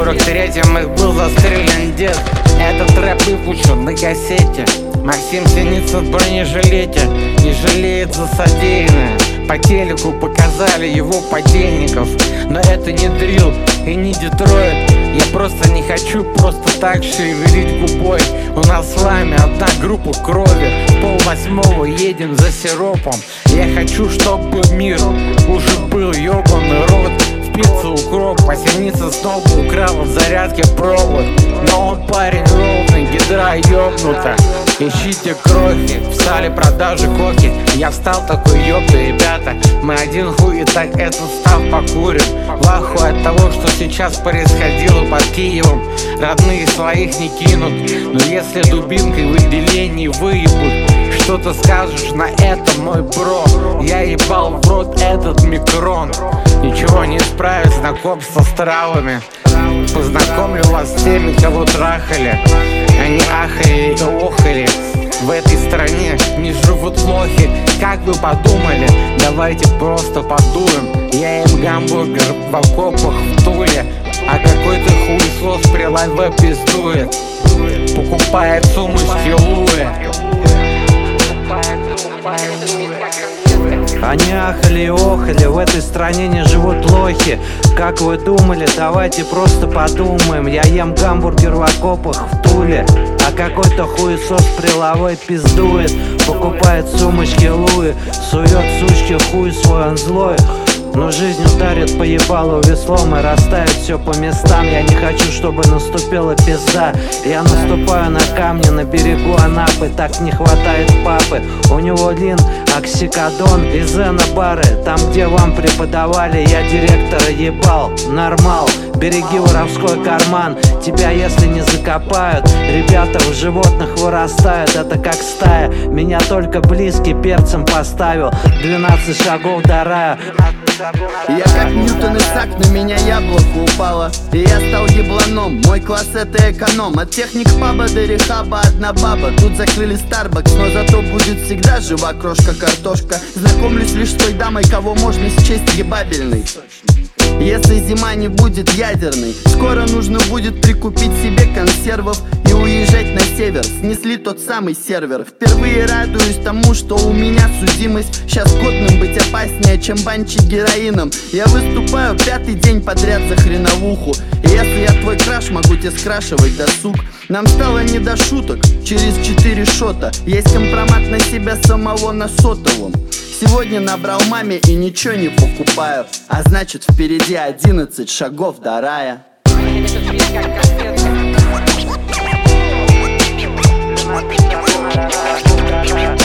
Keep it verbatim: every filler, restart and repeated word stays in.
сорок третьем их был застрелен дед. Этот рэп выпущен на кассете. Максим Синицын в бронежилете не жалеет за содеянное. По телеку показали его подельников, но это не дрил и не Детройт. Я просто не хочу просто так шевелить губой. У нас с вами одна группа крови. Пол восьмого едем за сиропом. Я хочу, чтобы мир уже был ёбаный рот. В пиццу укроп, а Синицын снова украл в зарядке провод. Но он парень ровный, гидра ёбнута. Ищите крохи, встали продажи коки. Я встал такой, ёпта, ребята, мы один хуй и так этот став покурим. В ахуе от того, что сейчас происходило под Киевом. Родные своих не кинут, но если дубинкой в отделении выебут, что ты скажешь на это, мой бро? Я ебал в рот этот микрон. Ничего не исправить знакомство с травами. Познакомлю вас с теми, кого трахали. Они ахали и охали. В этой стране не живут лохи. Как вы подумали? Давайте просто подуем. Я им гамбургер в окопах в Туле, а какой-то хуесос при лайве пиздует. Покупает сумочки Луи. Они ахали и охали, в этой стране не живут лохи. Как вы думали, давайте просто подумаем. Я ем гамбургер в окопах в Туле, а какой-то хуесос приловой пиздует. Покупает сумочки Луи, сует сучки хуй свой, он злой. Но жизнь ударит по ебалу веслом и расставит все по местам. Я не хочу, чтобы наступила пизда. Я наступаю на камни на берегу Анапы. Так не хватает папы. У него лин, оксикодон и зенобары. Там, где вам преподавали, я директора ебал. Нормал, береги воровской карман. Тебя если не закопают, ребята в животных вырастают. Это как стая, меня только близкий перцем поставил. Двенадцать шагов до рая. Я как Ньютон Исаак, на меня яблоко упало, и я стал ебланом, мой класс это эконом. От техник паба до рехаба одна баба. Тут закрыли Starbucks, но зато будет всегда жива крошка-картошка. Знакомлюсь лишь с той дамой, кого можно счесть ебабельной. Если зима не будет ядерной, скоро нужно будет прикупить себе консервов и уезжать на север. Снесли тот самый сервер. Впервые радуюсь тому, что у меня судимость. Сейчас годным быть опаснее, чем банчить героином. Я выступаю пятый день подряд за хреновуху. И если я твой краш, могу тебе скрашивать досуг. Нам стало не до шуток, через четыре шота. Есть компромат на себя самого на сотовом. Сегодня набрал маме и ничего не покупаю. А значит впереди одиннадцать шагов до рая. We'll be right back.